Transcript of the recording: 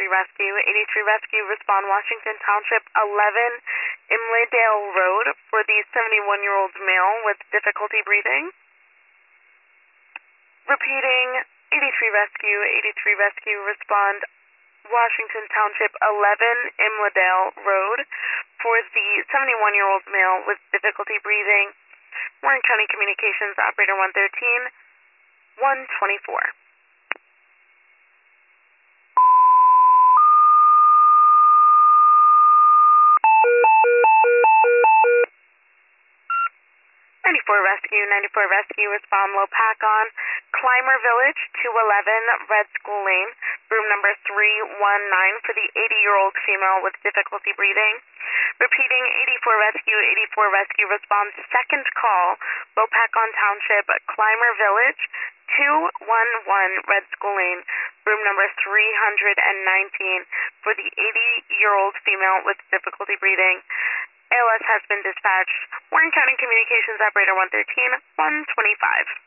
Rescue. 83 Rescue, respond Washington Township 11 Imlaydale Road for the 71-year-old male with difficulty breathing. Repeating, 83 Rescue. 83 Rescue, respond Washington Township 11 Imlaydale Road for the 71-year-old male with difficulty breathing. Warren County Communications, Operator 113, 124. Ninety-four Rescue, respond Lopakon, Clymer Village, 211 Red School Lane, room number 319 for the 80-year-old female with difficulty breathing. Repeating, 84 Rescue, respond second call, Lopakon Township, Clymer Village, 211 Red School Lane, room number 319 for the 80-year-old female with difficulty breathing. ALS has been dispatched. Warren County Communications, Operator 113, 125.